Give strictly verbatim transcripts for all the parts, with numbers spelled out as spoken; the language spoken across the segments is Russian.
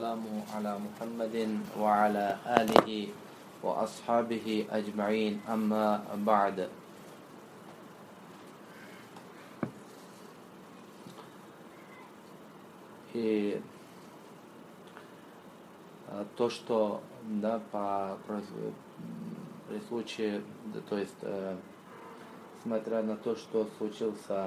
والسلام على محمد وعلى آله وأصحابه أجمعين أما بعد. И то, что да, по, при случае, то есть, э, смотря на то, что случился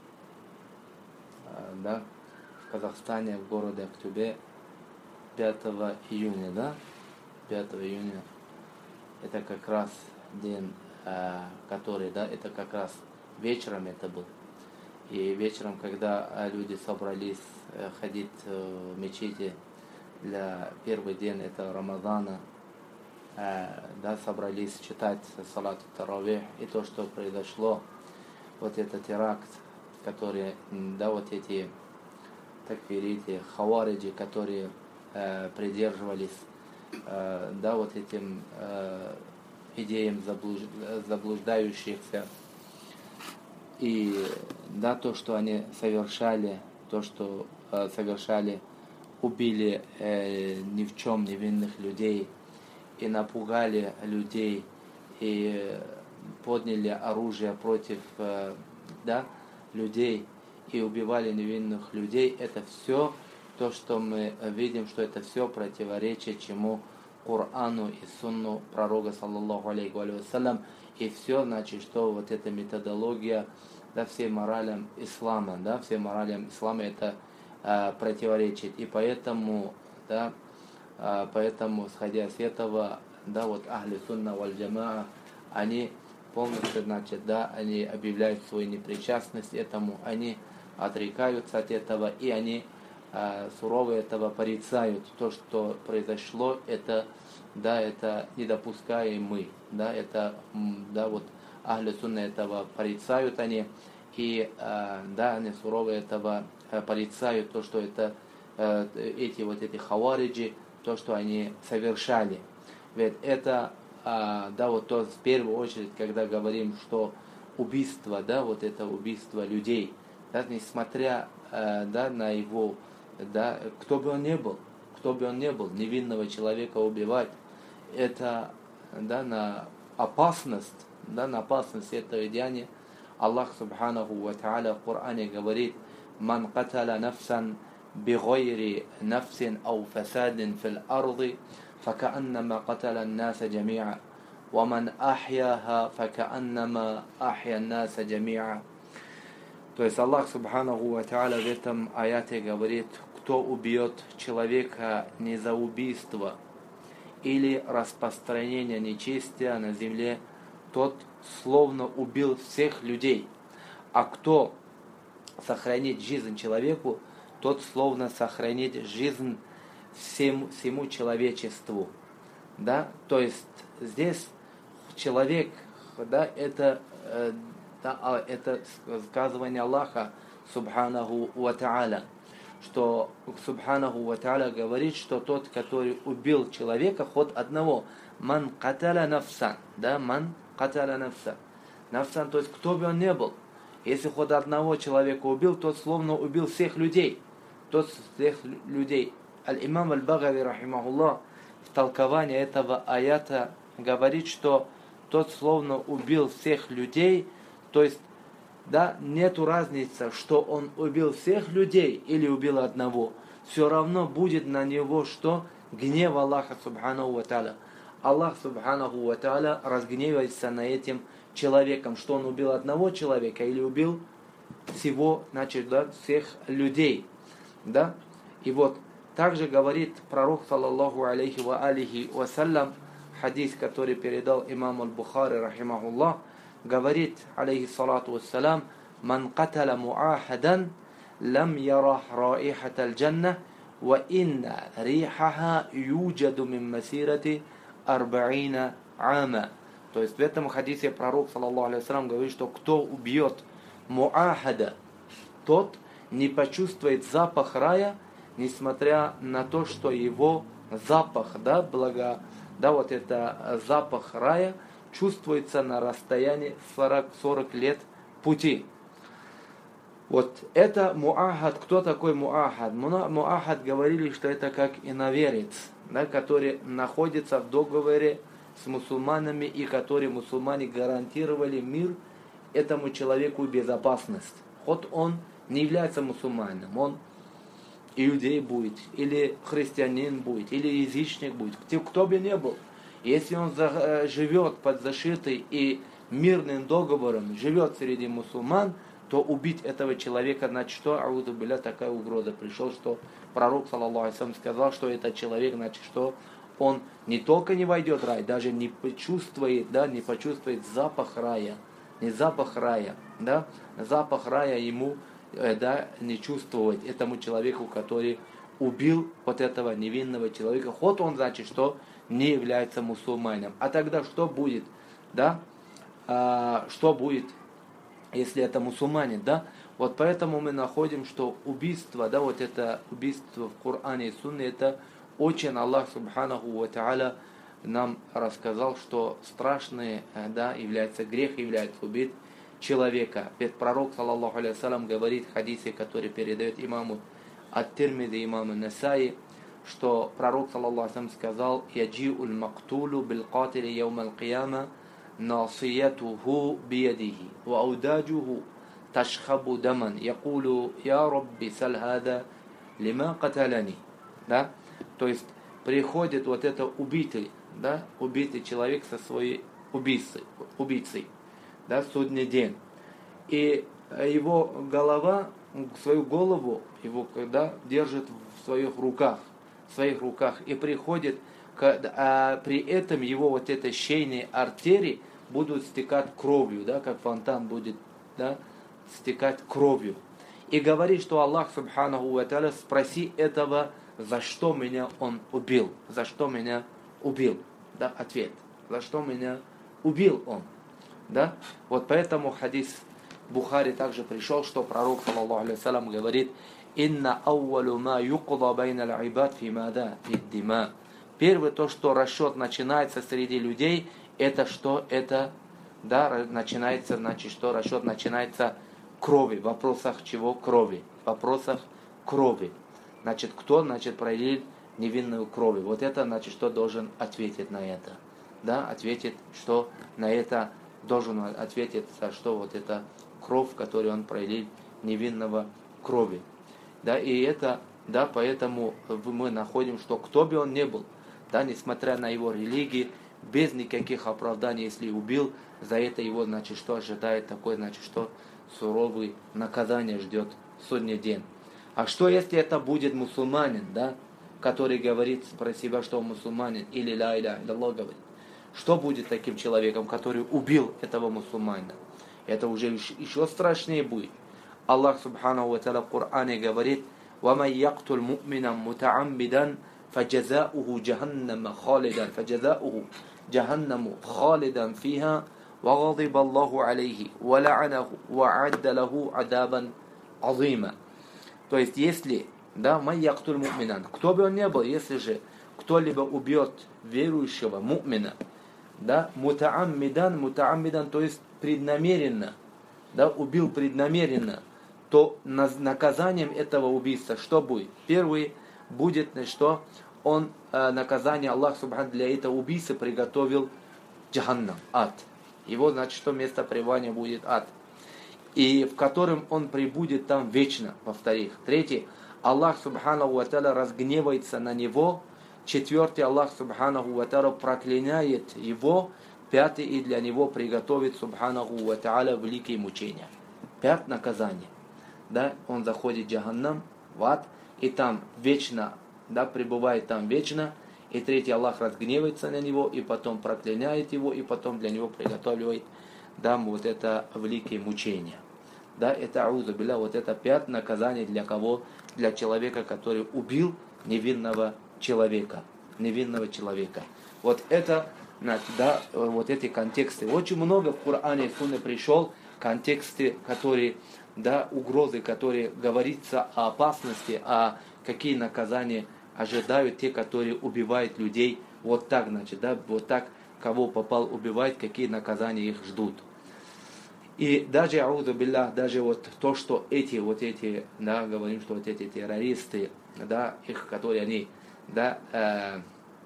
э, да, в Казахстане, в городе Актюбе пятого июня, да, пятого июня, это как раз день, э, который, да, это как раз вечером это был. И вечером, когда люди собрались э, ходить в мечети для первый день этого Рамазана, э, да, собрались читать салат таравих, и то, что произошло, вот этот теракт, который, да, вот эти такфирити, хавариджи, которые э, придерживались, э, да, вот этим э, идеям заблуж... заблуждающихся, и да, то, что они совершали, то, что э, совершали, убили э, ни в чем невинных людей и напугали людей и подняли оружие против э, да, людей и убивали невинных людей, это все то, что мы видим, что это все противоречит чему Корану и Сунну пророка, саллаллаху алейхи вассалям, и все, значит, что вот эта методология, да, всем моралям ислама, да, всем моралям ислама это э, противоречит. И поэтому, да, э, поэтому, сходя с этого, да, вот ахли сунна валь джамаа, они полностью, значит, да, они объявляют свою непричастность этому, они отрекаются от этого, и они э, сурово этого порицают. То, что произошло, это, да, это недопускаемый, да, это, да, вот ахли сунна этого порицают они, и э, да, они сурово этого э, порицают, то, что это э, эти вот эти хавариджи, то, что они совершали. Ведь это, э, да, вот то в первую очередь, когда говорим, что убийство, да, вот это убийство людей, да, несмотря э, да, на его, да, кто бы он ни был, кто бы он ни был, невинного человека убивать, это, да, на опасность, да, на опасность этого деяния. Аллах субханаху ва та'аля в Коране говорит: «Ман каталя нафсан бигайри нафсин ау фасадин фил арди, факааннама каталя наса джами'a, ва ман ахьяха факааннама ахья наса джами'a». То есть Аллах субханаху ва та'аля в этом аяте говорит: кто убьет человека не за убийство или распространение нечестия на земле, тот словно убил всех людей. А кто сохранит жизнь человеку, тот словно сохранит жизнь всему, всему человечеству. Да? То есть здесь человек, да, это, да, это сказывание Аллаха субханаху ва та'аля, что субханаху ва та'аля говорит, что тот, который убил человека, хоть одного, ман каталя нафсан, да, ман каталя нафсан, нафсан, то есть кто бы он ни был, если хоть одного человека убил, тот словно убил всех людей, тот всех людей. Аль-имам аль-Багави, рахимахуллах, в толковании этого аята говорит, что тот словно убил всех людей, то есть, да, нету разницы, что он убил всех людей или убил одного, все равно будет на него что? Гнев Аллаха субханаху ва та'аля. Аллах субханаху ва та'аля разгневается на этим человеком, что он убил одного человека или убил всего, значит, да, всех людей. Да? И вот также говорит пророк, саллаллаху алейхи ва алихи вассалям, хадис, который передал имам аль-Бухари, рахимахуллах, говорит, алейхи салату вассалям: «Ман каталя муахадан лам ярах раихат аль-джанна, ва инна рихаха юджаду мин масирати арбаина ама». То есть в этом хадисе пророк, саллаллаху алейхи вассалям, говорит, что кто убьет муахада, тот не почувствует запах рая, несмотря на то, что его запах, да, благо, да, вот это запах рая чувствуется на расстоянии сорок, сорок лет пути. Вот это муахад. Кто такой муахад? Муахад говорили, что это как иноверец, да, который находится в договоре с мусульманами, и который мусульмане гарантировали мир этому человеку, безопасность. Хоть он не является мусульманином, он иудей будет, или христианин будет, или язычник будет, кто бы ни был. Если он живет под защитой и мирным договором, живет среди мусульман, то убить этого человека, значит, что, аузу билля, такая угроза пришел, что пророк, саллаллаху алейхи ва саллям, сказал, что этот человек, значит, что он не только не войдет в рай, даже не почувствует, да, не почувствует запах рая, не запах рая, да, запах рая ему, да, не чувствовать этому человеку, который убил вот этого невинного человека, хоть он, значит, что не является мусульманином. А тогда что будет, да, а, что будет, если это мусульманин, да? Вот поэтому мы находим, что убийство, да, вот это убийство в Коране и Сунне, это очень Аллах Субханаху ва Тааля нам рассказал, что страшный, да, является грех, является убить человека. Ведь пророк, саллаллаху алейхи ва саллям, говорит в хадисе, который передает имаму ат-Тирмизи, имаму Насаи, что пророк, саллаллаху алейхи ва саллям, сказал: «Яджи'уль мактулу бил катили яум аль-кияма насиятуху биядихи ва аудаджуху ташхабу даман якулу я рабби саль хада лима каталани». Да? То есть приходит вот это убитый, да, убитый человек со своей убийцей, убийцей, да, судный день. И его голова, свою голову, его, да, держит в своих руках, в своих руках, и приходит, а при этом его вот этой шейные артерии будут стекать кровью, да, как фонтан будет, да, стекать кровью. И говорит, что Аллах Субханаху ва Тааля: спроси этого, за что меня он убил, за что меня убил, да, ответ, за что меня убил он, да. Вот поэтому хадис Бухари также пришел, что пророк, саллаллаху алейхи ва саллям, говорит: «Инна аувалу ма юкда байна аль-ибад фи мада фи дима». Первое, то, что расчет начинается среди людей, это что? Это, да, начинается, значит, что расчет начинается крови, в вопросах чего? Крови, в вопросах крови. Значит, кто, значит, пролил невинную кровь? Вот это, значит, что должен ответить на это? Да, ответит, что на это должен ответить, за что вот эта кровь, которую он пролил невинного крови. Да, и это, да, поэтому мы находим, что кто бы он ни был, да, несмотря на его религии, без никаких оправданий, если убил, за это его, значит, что ожидает такое, значит, что суровое наказание ждет судный день. А что, если это будет мусульманин, да, который говорит про себя, что он мусульманин, или ля иля илlallah говорит? Что будет таким человеком, который убил этого мусульманина? Это уже еще страшнее будет. Аллах Субханаху ва Тааля в Коране говорит: وَمَنْ يَقْتُلْ مُؤْمِنًا مُتَعَمِّدًا فَجَزَاؤُهُ جَهَنَّمَ خَالِدًا فَجَزَاؤُهُ جَهَنَّمُ خَالِدًا فِيهَا وَغَضِبَ اللَّهُ عَلَيْهِ وَلَعَنَهُ وَعَدَّ لَهُ عَذَابًا عَظِيمًا. То есть, если, да, ман яктуль му'минан, кто бы он ни был, если же кто-либо убьет верующего му'мина, да, мутааммидан, мутааммидан, то есть преднамеренно, да, убил преднамеренно, то наказанием этого убийства что будет? Первый будет, что он, наказание Аллах Субхану для этого убийцы приготовил джаханнам, ад. Его, значит, что место пребывания будет ад, и в котором он пребудет там вечно, во-вторых. Третий, Аллах Субханаху ва Тааля разгневается на него. Четвертый, Аллах Субханаху ва Тааля проклинает его. Пятый, и для него приготовит Субханаху ва Тааля великие мучения. Пять наказаний. Да, он заходит в джаханнам, в ад, и там вечно, да, пребывает там вечно. И третий, Аллах разгневается на него, и потом проклиняет его, и потом для него приготавливает, да, вот это великие мучения. Да, это аузу билля, вот это пять наказаний для кого? Для человека, который убил невинного человека. Невинного человека. Вот это, да, вот эти контексты. Очень много в Коране и Сунне пришел контексты, которые, да, угрозы, которые говорится о опасности, а какие наказания ожидают те, которые убивают людей. Вот так, значит, да, вот так, кого попал убивать, какие наказания их ждут. И даже, аузу биллях, даже вот то, что эти, вот эти, да, говорим, что вот эти террористы, да, их, которые они, да, э,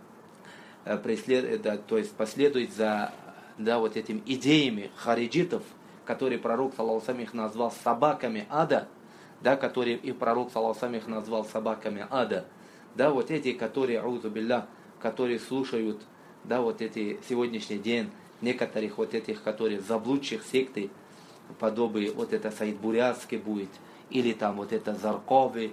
э, преследуют, да, то есть последуют за, да, вот этими идеями хариджитов, которые пророк, саллаллаху алейхи ва саллям, их назвал собаками ада, да, которые и пророк, саллаллаху алейхи ва саллям, их назвал собаками ада, да, вот эти, которые, аузу биллях, которые слушают, да, вот эти сегодняшний день, некоторых вот этих, которые заблудших секты, подобие вот это Саид Бурятский будет, или там вот это Зарковы,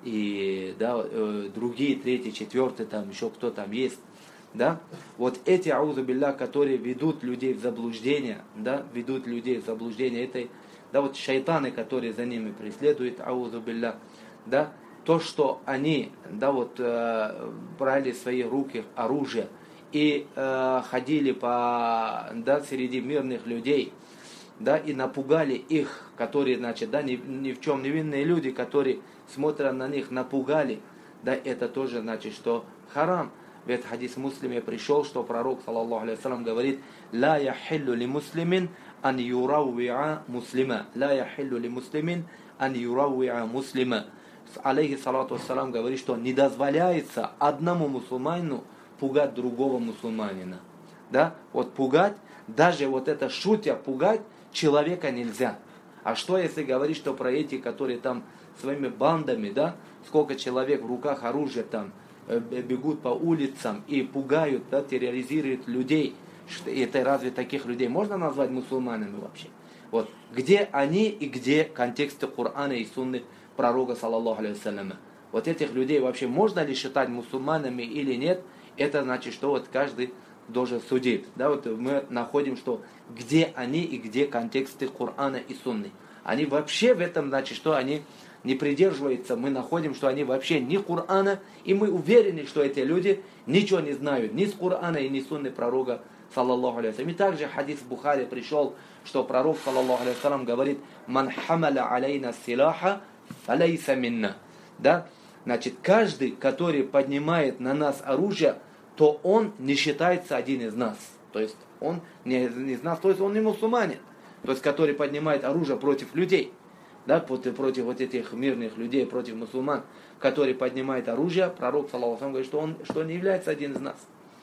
и да, э, другие, третий, четвертый, там еще кто там есть, да, вот эти, аузу биллях, которые ведут людей в заблуждение, да, ведут людей в заблуждение, это, да, вот шайтаны, которые за ними преследуют, аузу биллях, да, то, что они, да, вот э, брали в свои руки оружие, и э, ходили по, да, среди мирных людей, да, и напугали их, которые, значит, да, ни, ни в чем невинные люди, которые, смотря на них, напугали, да, это тоже значит, что харам. Ведь хадис в Муслиме пришел, что пророк, саллаллаху алейхи ва саллям, говорит: «Ла яхиллу ли муслимин ан юрауиа муслима». «Ла яхиллу ли муслимин ан юрауиа муслима». Алейхи салату вассалам говорит, что не дозволяется одному мусульманину пугать другого мусульманина. Да? Вот пугать, даже вот это шутя, пугать человека нельзя. А что если говорить, что про эти, которые там своими бандами, да, сколько человек в руках оружия там бегут по улицам и пугают, да, терроризируют людей. Это разве таких людей можно назвать мусульманами вообще? Вот где они и где контексты Корана и Сунны пророка, саллаллаху алейхи ва салляма? Вот этих людей вообще можно ли считать мусульманами или нет? Это значит, что вот каждый должен судить. Да, вот мы находим, что где они и где контексты Корана и Сунны. Они вообще в этом, значит, что они не придерживаются. Мы находим, что они вообще не Корана, и мы уверены, что эти люди ничего не знают ни с Корана и ни с Сунны пророка, саллаллаху алейхи ва саллям. И также хадис в Бухари пришел, что пророк, саллаллаху алейхи ва саллям, говорит: «Ман хамаля алейна силаха фалейса минна». Да? Значит, каждый, который поднимает на нас оружие, то он не считается один из нас. То есть он не из нас, то есть он не мусульманин. То есть который поднимает оружие против людей, да, против, против вот этих мирных людей, против мусульман, который поднимает оружие, пророк, саллаллаху алейхи ва саллям, говорит, что он что не является один из нас.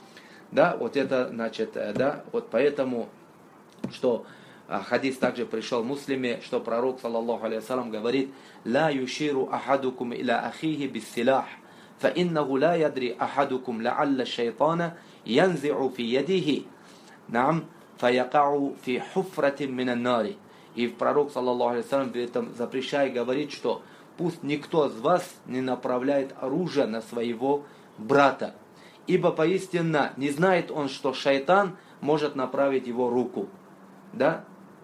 Да, вот это, значит, да, вот поэтому, что хадис также пришел в Муслиме, что пророк, саллаллаху алейхи ва саллям, говорит: «Ла юширу ахадукум иля ахихи биссилах, فإنه لا يدري أحدكم لعل الشيطان ينزع في يده نعم فيقع في حفرة من النار». И пророк, саллаллаху алейхи ва саллям, в этом запрещает, говорит, что пусть никто из вас не направляет оружие на своего брата, ибо поистине не знает он, что шайтан может направить его руку. Да?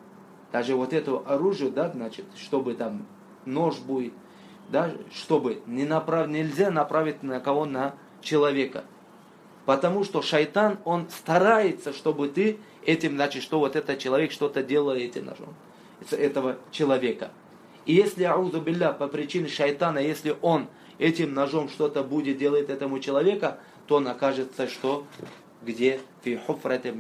Даже вот это оружие, да, значит, чтобы там нож будет, да, чтобы не направ... нельзя направить на кого, на человека. Потому что шайтан, он старается, чтобы ты этим, значит, что вот этот человек что-то делал этим ножом, этого человека. И если, аузу билля, по причине шайтана, если он этим ножом что-то будет делать этому человеку, то он окажется, что где? Фи хуфратим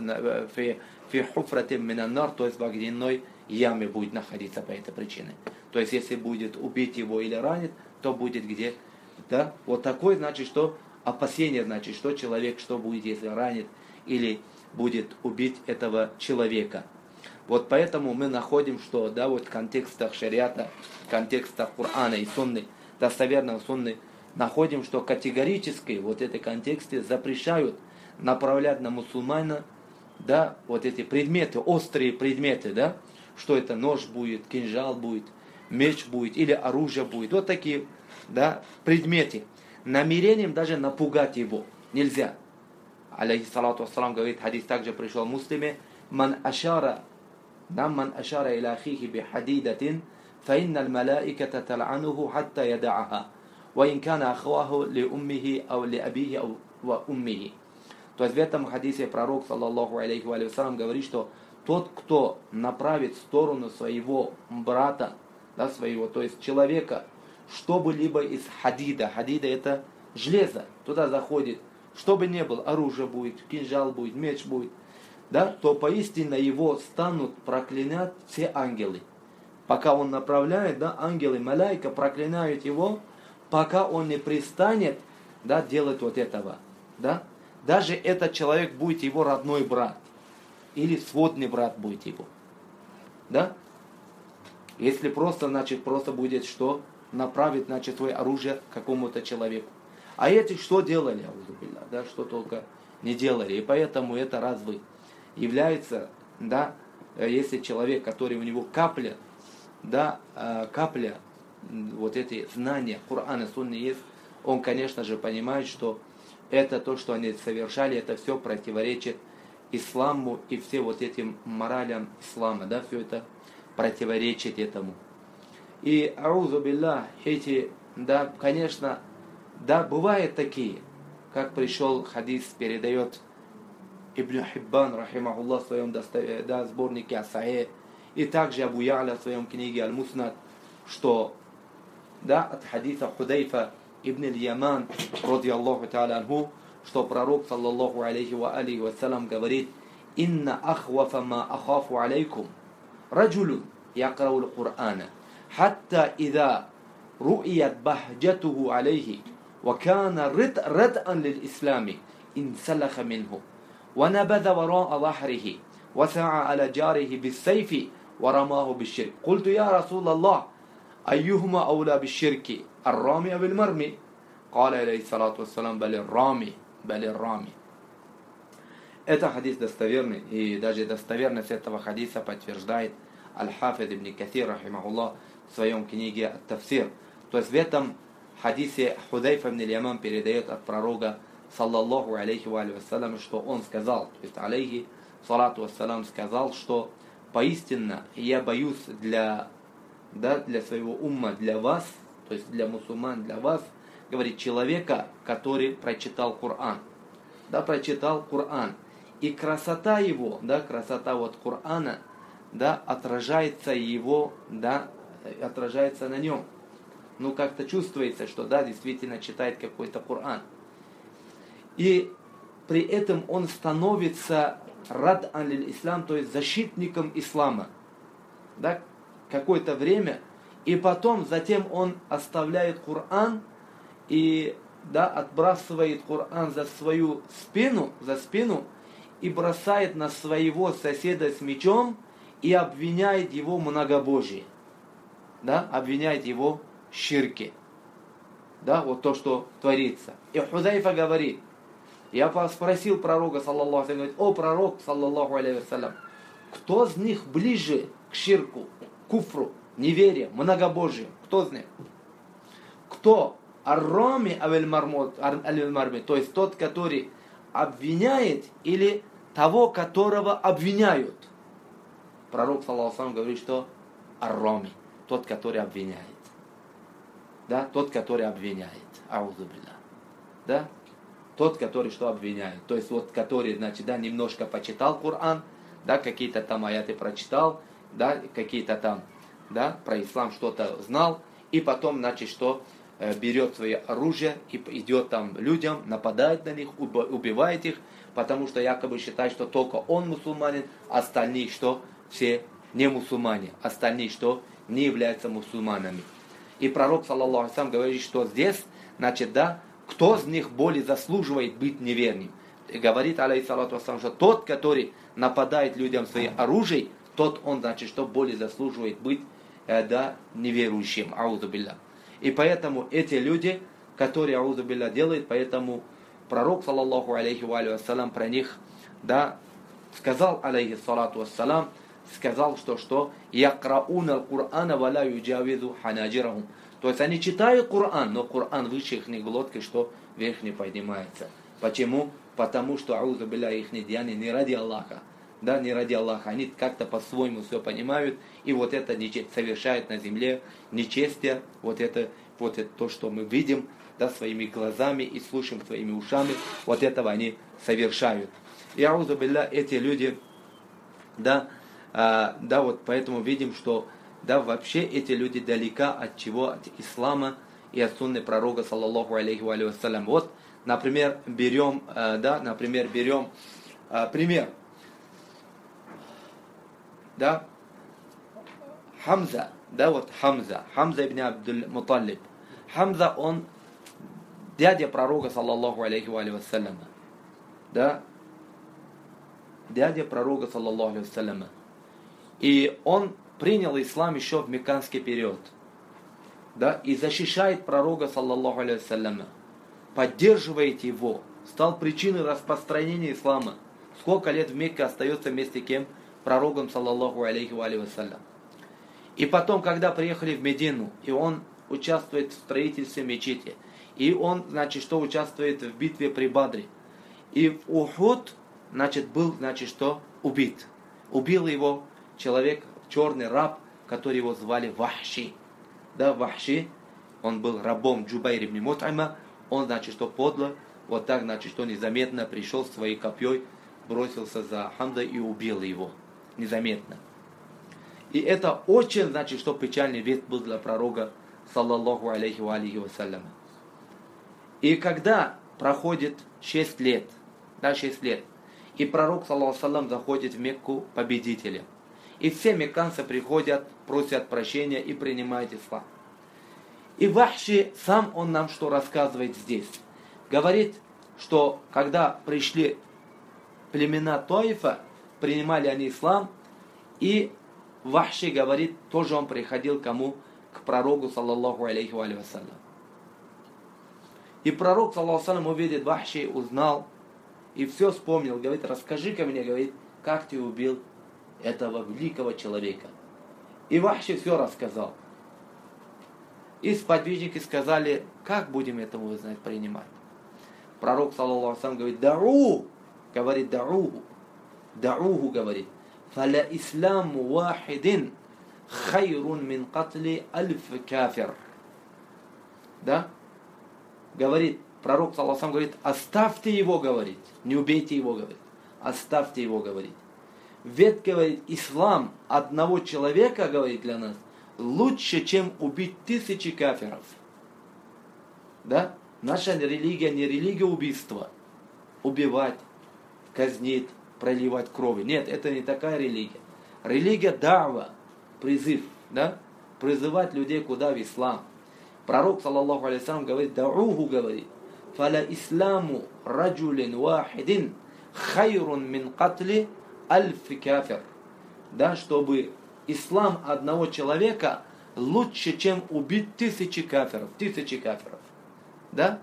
минаннар, то есть в огненной яме будет находиться по этой причине. То есть если будет убить его или ранит, то будет где? Да? Вот такое, значит, что опасение, значит, что человек, что будет, если ранит или будет убить этого человека. Вот поэтому мы находим, что, да, вот в контекстах шариата, в контекстах Корана и Сунны, достоверного Сунны, находим, что категорически вот эти контексты запрещают направлять на мусульмана, да, вот эти предметы, острые предметы, да, что это нож будет, кинжал будет, меч будет или оружие будет, вот такие, да, предметы. Намерением даже напугать его нельзя. Алейхи салату вассалам говорит, хадис также пришел в Муслиме: «Ман ашара, да, ман ашара иля ахихи би хадидатин, фа инна аль-малаиката тал'ануху хатта ядa'аха, ва ин кана ахваху ли уммихи ау ли абихи ау ва уммихи». То есть в этом хадисе пророк, саллаллаху алейхи ва саллям, говорит, что тот, кто направит в сторону своего брата, да, своего, то есть человека, чтобы либо из хадида, хадида это железо, туда заходит, что бы ни было, оружие будет, кинжал будет, меч будет, да, то поистине его станут проклинать все ангелы. Пока он направляет, да, ангелы, маляйка проклинают его, пока он не пристанет, да, делать вот этого, да. Даже этот человек будет его родной брат, или сводный брат будет его, да. Если просто, значит, просто будет что? Направить, значит, свое оружие к какому-то человеку. А эти что делали, да, что только не делали. И поэтому это разве является, да, если человек, который у него капля, да, капля, вот эти знания Корана, Сунны есть, он, конечно же, понимает, что это то, что они совершали, это все противоречит исламу и все вот этим моралям ислама, да, все это противоречит этому. И, аузу биллах, эти, да, конечно, да, бывают такие, как пришел хадис, передает Ибн Хиббан, рахимахуллах, в своем да, сборнике Ас-Сахих, и также Абу Я'ля в своем книге Аль-Муснад, что, да, от хадиса Худайфа ибн Аль-Яман, ради Аллаху та'аля анху, что пророк, саллаллаху алейхи ва алейхи вассалям, говорит: «Инна ахвафа ма ахафу алейкум раджулун якрау аль-Кур'ана, хатта ида ру'ият бахджатуху алейхи, ва кана рад'ан лил-ислами, инсалаха минху, ва набада вара'a захрихи, ва са'a аля джарихи бис-сайфи, ва рамаху бис-ширк. Культу я Расул Аллах, айюхума аула бис-ширки, ар-рами абил-марми? Каля алейхи салату вассалам, бали-рами, бали-рами». Это хадис достоверный, и даже достоверность этого хадиса подтверждает Аль-Хафид ибн Катир, рахимахуллах, в своем книге Ат-Тафсир. То есть в этом хадисе Худайфа ибн Аль-Яман передает от пророка, саллаллаху алейхи ва алейхи вассалям, что он сказал, то есть алейхи салату вассалам сказал, что поистине я боюсь для, да, для своего умма, для вас, то есть для мусульман, для вас, говорит, человека, который прочитал Коран. Да, прочитал Коран. И красота его, да, красота вот Корана, да, отражается его, да, отражается на нем. Ну, как-то чувствуется, что, да, действительно читает какой-то Коран. И при этом он становится рад'ан лил-ислам, то есть защитником ислама, да, какое-то время, и потом, затем он оставляет Коран и, да, отбрасывает Коран за свою спину, за спину, и бросает на своего соседа с мечом и обвиняет его в многобожии, да, обвиняет его в ширке, да, вот то, что творится. И Худайфа говорит, я спросил пророка, саллаллаху алейхи вассалям, о пророк, саллаллаху алейхи вассалям, кто из них ближе к ширку, куфру, неверию, многобожию? Кто из них? Кто? Ар-рами аль-марми, то есть тот, который обвиняет, или того, которого обвиняют? Пророк, саллаллаху алейхи вассалям, говорит, что ар-рами, тот, который обвиняет. Да, тот, который обвиняет. Аузу билlah. Да? Тот, который что обвиняет. То есть вот, который, значит, да, немножко почитал Коран, да, какие-то там аяты прочитал, да, какие-то там, да, про ислам что-то знал, и потом, значит, что э, берет свое оружие и идет там людям, нападает на них, убивает их, потому что якобы считает, что только он мусульманин, остальные что? Все не мусульмане, остальные что? Не являются мусульманами. И пророк, саллаллаху алейхи вассалям, говорит, что здесь, значит, да, кто из них более заслуживает быть неверным? И говорит, алейхи салату вассалам, что тот, который нападает людям своим оружием, тот он, значит, что более заслуживает быть, э, да, неверующим. Аузу билля. И поэтому эти люди, которые, аузу билля, делают, поэтому пророк, саллаллаху алейхи вассалям, про них, да, сказал, алейхи салату вассалам, сказал, что, что якрауна аль-Кур'ана ва ла юджавизу ханаджирахум. То есть они читают Коран, но Коран выше их глотки, что вверх не поднимается. Почему? Потому что, аузу билля, их деяния не ради Аллаха. Да, не ради Аллаха. Они как-то по-своему все понимают, и вот это совершают на земле нечестие, вот это, вот это то, что мы видим, да, своими глазами и слушаем своими ушами, вот этого они совершают. И, аузу билля, эти люди, да, а, да, вот поэтому видим, что да, вообще эти люди далека от чего? От ислама и от сунны пророка, саллаллаху алейхи вассалям. Вот, например, берем, да, например, берем пример. да, Хамза, да, вот Хамза, Хамза ибн Абдуль Муталиб. Хамза, он дядя пророка, саллаллаху алейхи ва алейхи вассаляма, да, дядя пророка, саллаллаху алейхи вассаляма. И он принял ислам еще в мекканский период, да, и защищает пророка, саллаллаху алейхи вассаляма, поддерживает его, стал причиной распространения ислама. Сколько лет в Мекке остается вместе кем? Пророком, саллаллаху алейхи ва алейхи вассалям. И потом, когда приехали в Медину, и он участвует в строительстве мечети, и он, значит, что участвует в битве при Бадре, и в Ухуд, значит, был, значит, что убит. Убил его человек, черный раб, который его звали Вахши. Да, Вахши, он был рабом Джубайр ибн Мут'има, он, значит, что подло, вот так, значит, что незаметно пришел своей копьей, бросился за Хамза и убил его. Незаметно. И это очень, значит, что печальный весть был для пророка, саллаллаху алейхи ва алейхи вассалям. И когда проходит шесть лет, да, шесть лет, и пророк, саллаллаху алейхи вассалям, заходит в Мекку победителем. И все мекканцы приходят, просят прощения и принимают ислам. И Вахши, сам он нам что рассказывает здесь? Говорит, что когда пришли племена Таифа, принимали они ислам, и Вахши говорит, тоже он приходил к кому? К пророку, саллаллаху алейхи ва алейхи вассалям. И пророк, саллаллаху алейхи вассалям, увидит Вахши, узнал, и все вспомнил. Говорит, расскажи-ка мне, говорит, как ты убил этого великого человека. И Вахши все рассказал. И сподвижники сказали, как будем этому, знать, принимать. Пророк, саллаллаху алейхи вассалям, говорит, дa'у, говорит, дa'уху, дa'уху, говорит, фаля исламу вахидин хайрун мин катли альф кафир. Да? Говорит, пророк, саллаллаху алейхи вассалям, говорит, оставьте его, говорит, не убейте его, говорит, оставьте его, говорит. Ведь, говорит, ислам одного человека, говорит, для нас, лучше, чем убить тысячи кафиров. Да? Наша религия не религия убийства. Убивать, казнить, проливать крови. Нет, это не такая религия. Религия дa'ва, призыв, да? Призывать людей куда? В ислам. Пророк, саллаллаху алейхи вассалям, говорит, дa'уху, говорит, фаля исламу раджулин вахидин хайрун мин катли альф кафир. Да, чтобы ислам одного человека лучше, чем убить тысячи кафиров. Тысячи кафиров. Да?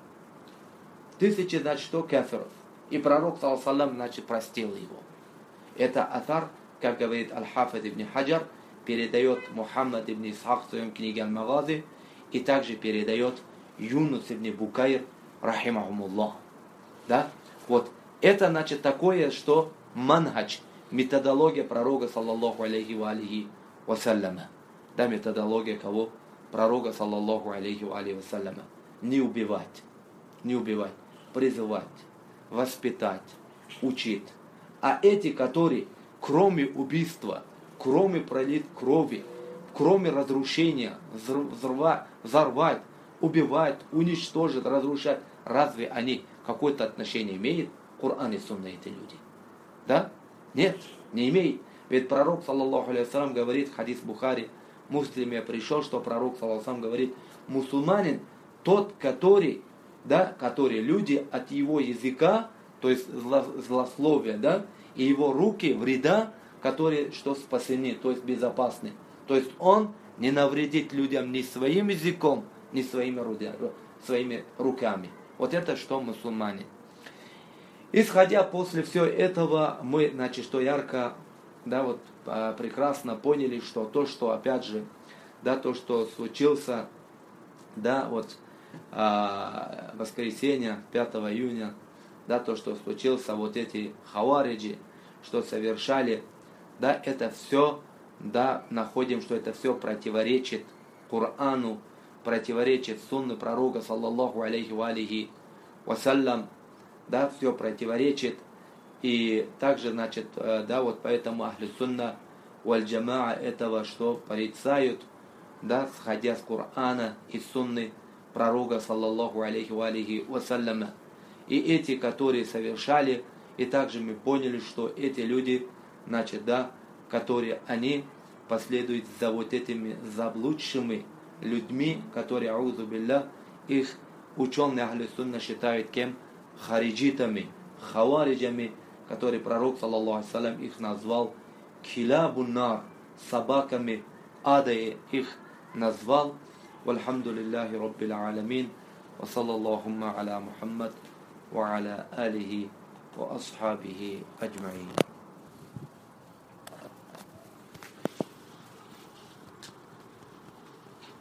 Тысячи, значит, что кафиров. И пророк, саллаллаху алейхи ва саллям, значит, простил его. Это атар, как говорит Аль-Хафид ибн Хаджар, передает Мухаммад ибн Исхак в своем книге Аль-Магази, и также передает Юнус ибн Букайр, рахимахумуллах. Да? Вот. Это, значит, такое, что манхадж, методология пророка, саллаллаху алейхи ва алейхи вассаляма. Да, методология кого? Пророка, саллаллаху алейхи ва алейхи вассаляма. Не убивать, не убивать, призывать, воспитать, учить. А эти, которые, кроме убийства, кроме пролит крови, кроме разрушения, взорвать, взорвать, убивать, уничтожить, разрушать, разве они какое-то отношение имеют? Коран и Сунна эти люди. Да? Нет, не имеет. Ведь пророк, саллаллаху алейхи вассалям, говорит, хадис Бухари, Муслиме пришел, что пророк, саллаллаху алейхи вассалям, говорит, мусульманин, тот, который, да, который люди от его языка, то есть зло, злословия, да, и его руки вреда, которые, что спасены, то есть безопасны. То есть он не навредит людям ни своим языком, ни своими, своими руками. Вот это что мусульмане. Исходя после всего этого, мы, значит, что ярко, да, вот прекрасно поняли, что то, что, опять же, да, то, что случился, да, вот а, воскресенье, пятого июня, да, то, что случился, вот эти хавариджи, что совершали, да, это все, да, находим, что это все противоречит Корану, противоречит сунне пророка, саллаллаху алейхи ва алейхи вассалям, да, все противоречит. И также, значит, да, вот поэтому ахлю сунна валь джамаа этого, что порицают, да, сходя с Корана и сунны пророка, саллаллаху алейхи ва алейхи вассаляма. И эти, которые совершали, и также мы поняли, что эти люди, значит, да, которые они последуют за вот этими заблудшими людьми, которые, аузу билля, их ученые Ахли Сунна считают кем? Хариджитами, хавариджами, которые пророк, саллаллаху алейхи салям, их назвал килабуннар, собаками ада их назвал. Вальхамдулиллахи раббил аламин. Ва саллаллахумма аля Мухаммад ва аля алихи ва асхабихи аджмаин.